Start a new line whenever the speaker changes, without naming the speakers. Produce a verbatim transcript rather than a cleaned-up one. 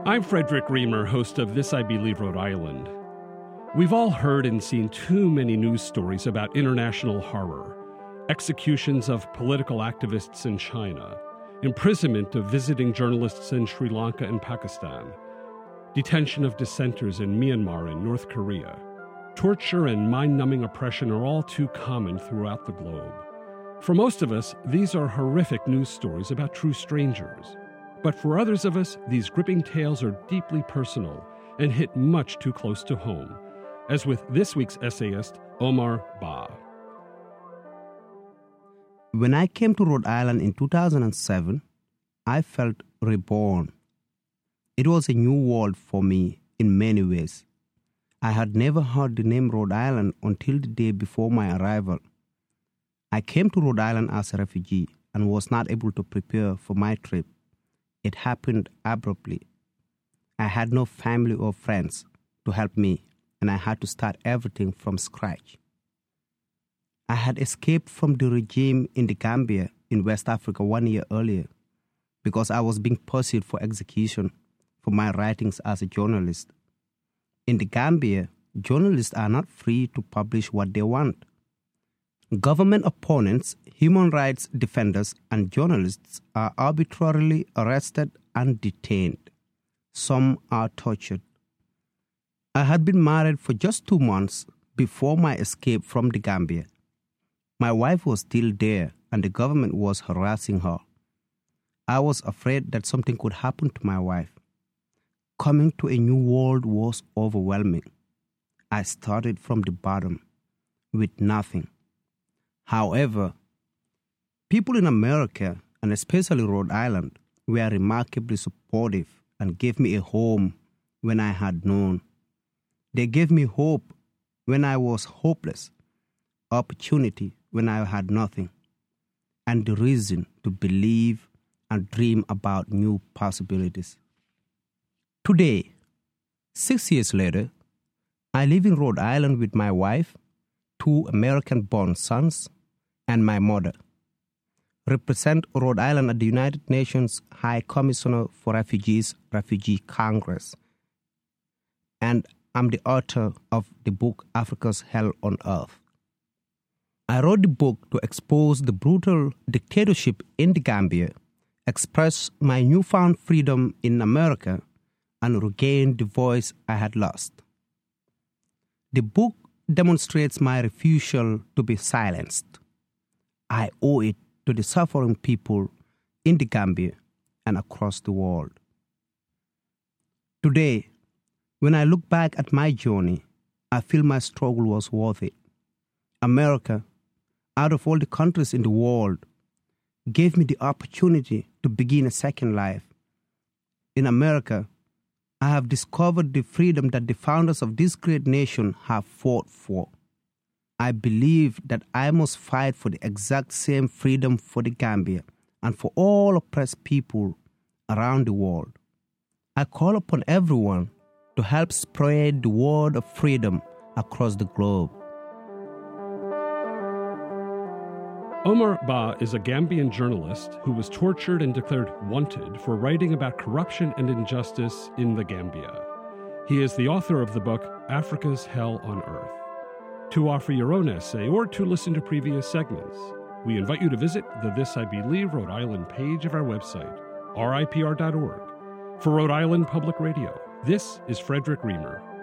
I'm Frederick Reamer, host of This I Believe Rhode Island. We've all heard and seen too many news stories about international horror, executions of political activists in China, imprisonment of visiting journalists in Sri Lanka and Pakistan, detention of dissenters in Myanmar and North Korea. Torture and mind-numbing oppression are all too common throughout the globe. For most of us, these are horrific news stories about true strangers. But for others of us, these gripping tales are deeply personal and hit much too close to home, as with this week's essayist, Omar Ba.
When I came to Rhode Island in two thousand seven, I felt reborn. It was a new world for me in many ways. I had never heard the name Rhode Island until the day before my arrival. I came to Rhode Island as a refugee and was not able to prepare for my trip. It happened abruptly. I had no family or friends to help me, and I had to start everything from scratch. I had escaped from the regime in the Gambia in West Africa one year earlier because I was being pursued for execution for my writings as a journalist. In the Gambia, journalists are not free to publish what they want. Government opponents, human rights defenders, and journalists are arbitrarily arrested and detained. Some are tortured. I had been married for just two months before my escape from the Gambia. My wife was still there, and the government was harassing her. I was afraid that something could happen to my wife. Coming to a new world was overwhelming. I started from the bottom, with nothing. However, people in America, and especially Rhode Island, were remarkably supportive and gave me a home when I had none. They gave me hope when I was hopeless, opportunity when I had nothing, and the reason to believe and dream about new possibilities. Today, six years later, I live in Rhode Island with my wife, two American-born sons, and my mother. Represent Rhode Island at the United Nations High Commissioner for Refugees, Refugee Congress. And I'm the author of the book Africa's Hell on Earth. I wrote the book to expose the brutal dictatorship in the Gambia, express my newfound freedom in America, and regain the voice I had lost. The book demonstrates my refusal to be silenced. I owe it to the suffering people in the Gambia and across the world. Today, when I look back at my journey, I feel my struggle was worth it. America, out of all the countries in the world, gave me the opportunity to begin a second life. In America, I have discovered the freedom that the founders of this great nation have fought for. I believe that I must fight for the exact same freedom for the Gambia and for all oppressed people around the world. I call upon everyone to help spread the word of freedom across the globe.
Omar Ba is a Gambian journalist who was tortured and declared wanted for writing about corruption and injustice in the Gambia. He is the author of the book Africa's Hell on Earth. To offer your own essay or to listen to previous segments, we invite you to visit the This I Believe Rhode Island page of our website, R I P R dot org. For Rhode Island Public Radio, this is Frederick Reamer.